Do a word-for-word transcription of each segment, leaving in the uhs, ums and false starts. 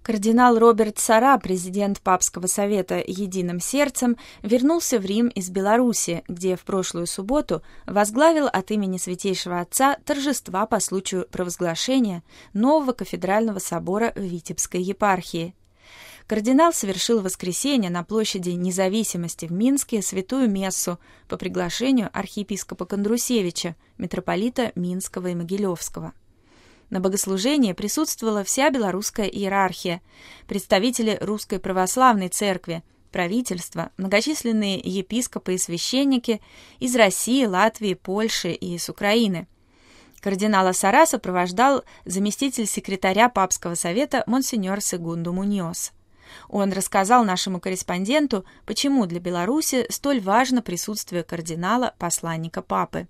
Кардинал Роберт Сара, президент Папского совета «Единым сердцем», вернулся в Рим из Беларуси, где в прошлую субботу возглавил от имени Святейшего Отца торжества по случаю провозглашения нового кафедрального собора в Витебской епархии. Кардинал совершил в воскресенье на площади Независимости в Минске святую мессу по приглашению архиепископа Кондрусевича, митрополита Минского и Могилевского. На богослужении присутствовала вся белорусская иерархия, представители Русской Православной Церкви, правительство, многочисленные епископы и священники из России, Латвии, Польши и с Украины. Кардинала Сара сопровождал заместитель секретаря Папского совета монсеньор Сегунду Муньос. Он рассказал нашему корреспонденту, почему для Беларуси столь важно присутствие кардинала, посланника Папы.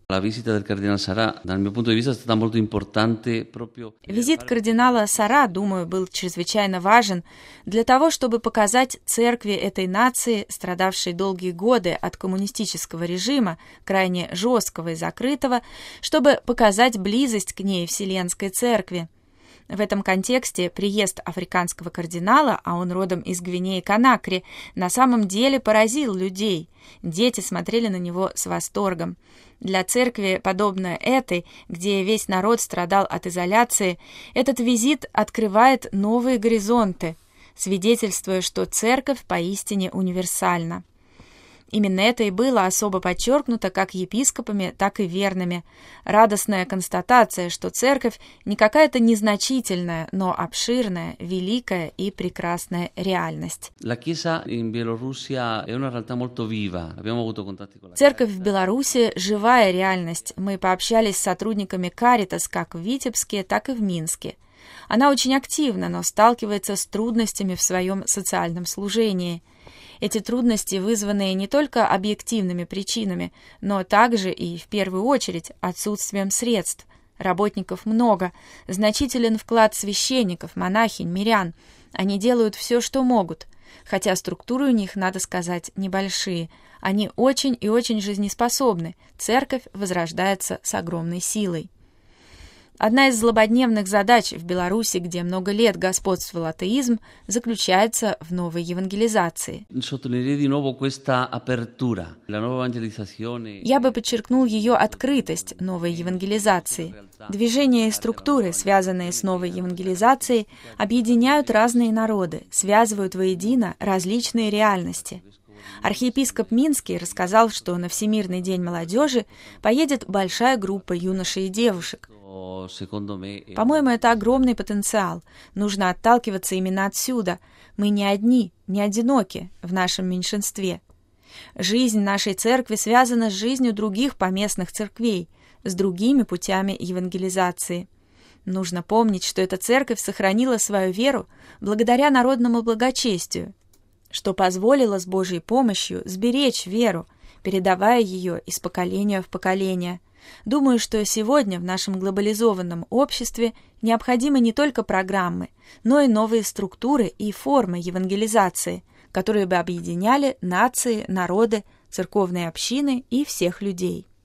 Визит кардинала Сара, думаю, был чрезвычайно важен для того, чтобы показать церкви этой нации, страдавшей долгие годы от коммунистического режима, крайне жесткого и закрытого, чтобы показать близость к ней Вселенской Церкви. В этом контексте приезд африканского кардинала, а он родом из Гвинеи-Конакри, на самом деле поразил людей. Дети смотрели на него с восторгом. Для церкви, подобной этой, где весь народ страдал от изоляции, этот визит открывает новые горизонты, свидетельствуя, что церковь поистине универсальна. Именно это и было особо подчеркнуто как епископами, так и верными. Радостная констатация, что церковь не какая-то незначительная, но обширная, великая и прекрасная реальность. Церковь в Беларуси – живая реальность. Мы пообщались с сотрудниками Каритас как в Витебске, так и в Минске. Она очень активна, но сталкивается с трудностями в своем социальном служении. Эти трудности вызваны не только объективными причинами, но также и, в первую очередь, отсутствием средств. Работников много, значителен вклад священников, монахинь, мирян. Они делают все, что могут, хотя структуры у них, надо сказать, небольшие. Они очень и очень жизнеспособны. Церковь возрождается с огромной силой. Одна из злободневных задач в Беларуси, где много лет господствовал атеизм, заключается в новой евангелизации. Я бы подчеркнул ее открытость новой евангелизации. Движения и структуры, связанные с новой евангелизацией, объединяют разные народы, связывают воедино различные реальности. Архиепископ Минский рассказал, что на Всемирный день молодежи поедет большая группа юношей и девушек. По-моему, это огромный потенциал. Нужно отталкиваться именно отсюда. Мы не одни, не одиноки в нашем меньшинстве. Жизнь нашей церкви связана с жизнью других поместных церквей, с другими путями евангелизации. Нужно помнить, что эта церковь сохранила свою веру благодаря народному благочестию, что позволило с Божьей помощью сберечь веру, передавая ее из поколения в поколение. Думаю, что сегодня в нашем глобализованном обществе необходимы не только программы, но и новые структуры и формы евангелизации, которые бы объединяли нации, народы, церковные общины и всех людей.